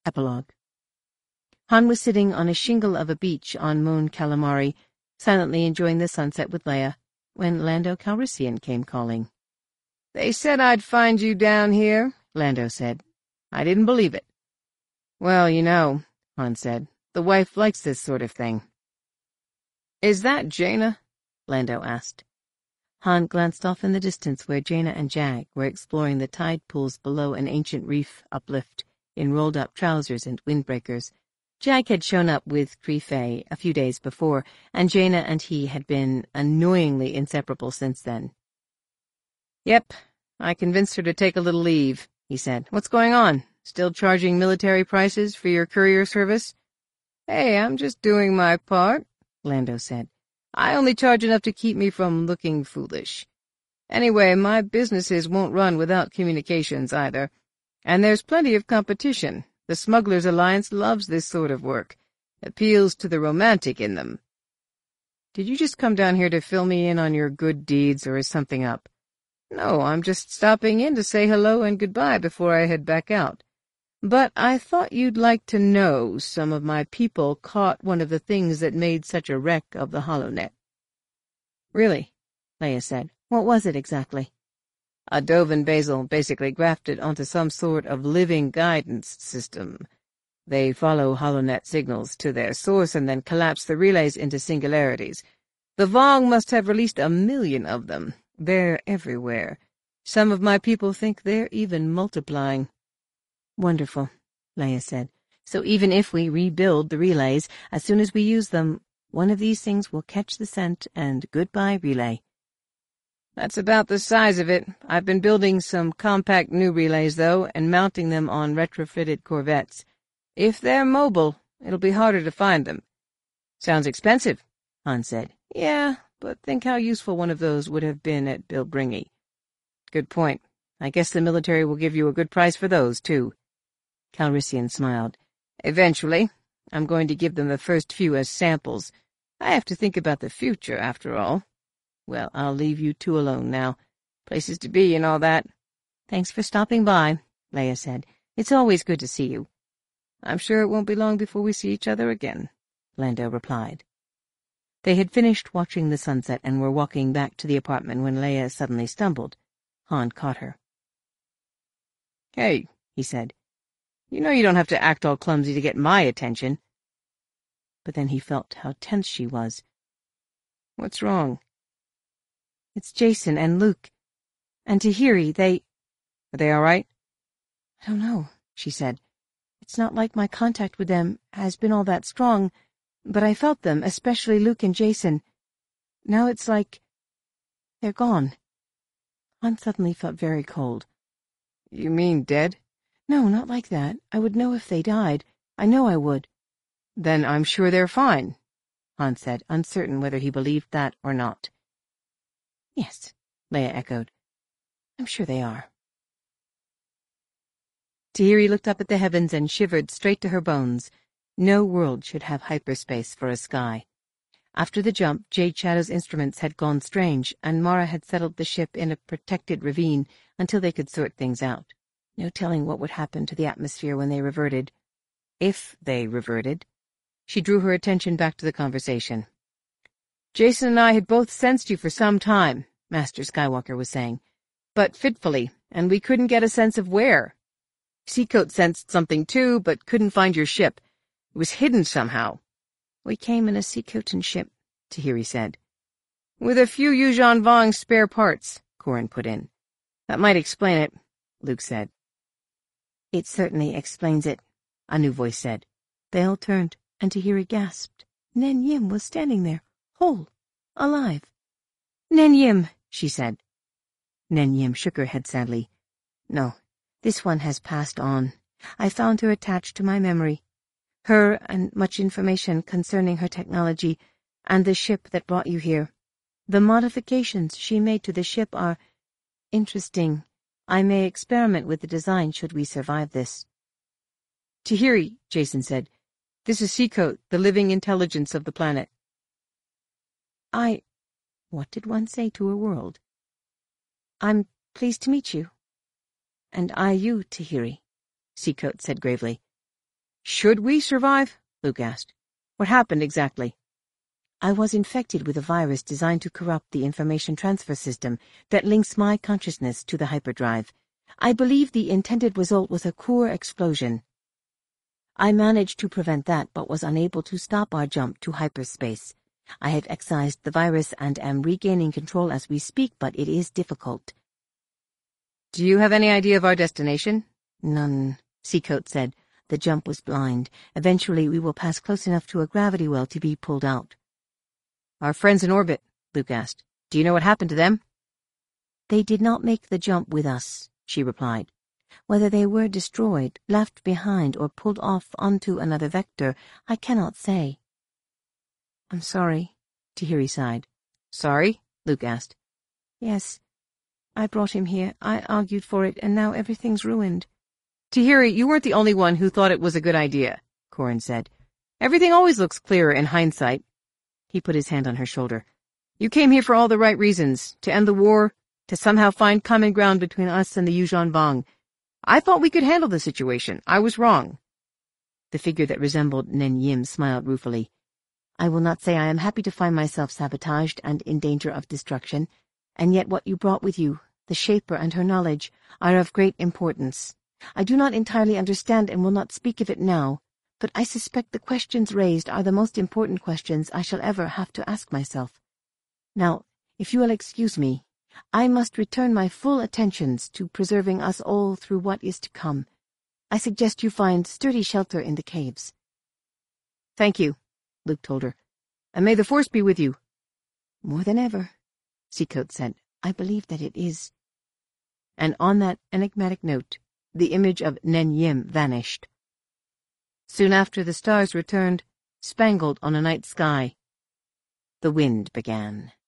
Epilogue. Han was sitting on a shingle of a beach on Mon Calamari, silently enjoying the sunset with Leia, when Lando Calrissian came calling. "They said I'd find you down here," Lando said. "I didn't believe it." "Well, you know," Han said, "the wife likes this sort of thing." "Is that Jaina?" Lando asked. Han glanced off in the distance where Jaina and Jag were exploring the tide pools below an ancient reef uplift in rolled-up trousers and windbreakers. Jag had shown up with Cree a few days before, and Jaina and he had been annoyingly inseparable since then. "Yep, I convinced her to take a little leave," he said. "What's going on? Still charging military prices for your courier service?" "Hey, I'm just doing my part," Lando said. "I only charge enough to keep me from looking foolish. Anyway, my businesses won't run without communications either, and there's plenty of competition. The Smugglers Alliance loves this sort of work. Appeals to the romantic in them." "Did you just come down here to fill me in on your good deeds, or is something up?" "No, I'm just stopping in to say hello and goodbye before I head back out. But I thought you'd like to know some of my people caught one of the things that made such a wreck of the HoloNet." "Really?" Leia said. "What was it exactly?" "A Dovin Basil basically grafted onto some sort of living guidance system. They follow HoloNet signals to their source and then collapse the relays into singularities. The Vong must have released 1 million of them. They're everywhere. Some of my people think they're even multiplying." "Wonderful," Leia said. "So even if we rebuild the relays, as soon as we use them, one of these things will catch the scent and goodbye relay." "That's about the size of it. I've been building some compact new relays, though, and mounting them on retrofitted Corvettes. If they're mobile, it'll be harder to find them." "Sounds expensive," Han said. "Yeah, but think how useful one of those would have been at Bilbringi." "Good point. I guess the military will give you a good price for those, too." Calrissian smiled. "Eventually. I'm going to give them the first few as samples. I have to think about the future, after all. Well, I'll leave you two alone now. Places to be and all that." "Thanks for stopping by," Leia said. "It's always good to see you." "I'm sure it won't be long before we see each other again," Lando replied. They had finished watching the sunset and were walking back to the apartment when Leia suddenly stumbled. Han caught her. "Hey," he said. "You know you don't have to act all clumsy to get my attention." But then he felt how tense she was. "What's wrong?" "It's Jacen and Luke. And Tahiri, Are they all right?" "I don't know," she said. "It's not like my contact with them has been all that strong, but I felt them, especially Luke and Jacen. Now it's like they're gone." Han suddenly felt very cold. "You mean dead?" "No, not like that. I would know if they died. I know I would." "Then I'm sure they're fine," Han said, uncertain whether he believed that or not. "Yes," Leia echoed. "I'm sure they are." Tahiri looked up at the heavens and shivered straight to her bones. No world should have hyperspace for a sky. After the jump, Jade Shadow's instruments had gone strange, and Mara had settled the ship in a protected ravine until they could sort things out. No telling what would happen to the atmosphere when they reverted. If they reverted. She drew her attention back to the conversation. "Jacen and I had both sensed you for some time," Master Skywalker was saying, "but fitfully, and we couldn't get a sense of where. Seacoat sensed something too, but couldn't find your ship. It was hidden somehow." "We came in a Seacoatan ship," Tahiri said. "With a few Yuuzhan Vong spare parts," Corran put in. "That might explain it," Luke said. "It certainly explains it," a new voice said. They all turned, and Tahiri gasped. Nen Yim was standing there, whole, alive. "Nen Yim," she said. Nen Yim shook her head sadly. "No, this one has passed on. I found her attached to my memory. Her and much information concerning her technology and the ship that brought you here. The modifications she made to the ship are interesting. I may experiment with the design should we survive this." "Tahiri," Jacen said, "this is Seacoat, the living intelligence of the planet." What did one say to a world? "I'm pleased to meet you." "And I you, Tahiri," Seacoat said gravely. Should we survive? Luke asked. What happened exactly? I was infected with a virus designed to corrupt the information transfer system that links my consciousness to the hyperdrive. I believe the intended result was a core explosion. I managed to prevent that, but was unable to stop our jump to hyperspace. I have excised the virus and am regaining control as we speak, but it is difficult. Do you have any idea of our destination? None, Seacoat said. The jump was blind. Eventually we will pass close enough to a gravity well to be pulled out. Our friends in orbit, Luke asked. Do you know what happened to them? They did not make the jump with us, she replied. Whether they were destroyed, left behind, or pulled off onto another vector, I cannot say. I'm sorry, Tahiri sighed. Sorry? Luke asked. Yes. I brought him here. I argued for it, and now everything's ruined. Tahiri, you weren't the only one who thought it was a good idea, Corin said. Everything always looks clearer in hindsight. He put his hand on her shoulder. You came here for all the right reasons, to end the war, to somehow find common ground between us and the Yuuzhan Vong. I thought we could handle the situation. I was wrong. The figure that resembled Nen Yim smiled ruefully. I will not say I am happy to find myself sabotaged and in danger of destruction, and yet what you brought with you, the Shaper and her knowledge, are of great importance. I do not entirely understand and will not speak of it now, but I suspect the questions raised are the most important questions I shall ever have to ask myself. Now, if you will excuse me, I must return my full attentions to preserving us all through what is to come. I suggest you find sturdy shelter in the caves. Thank you, Luke told her. And may the Force be with you. More than ever, Seacoat said. I believe that it is. And on that enigmatic note, the image of Nen Yim vanished. Soon after, the stars returned, spangled on a night sky. The wind began.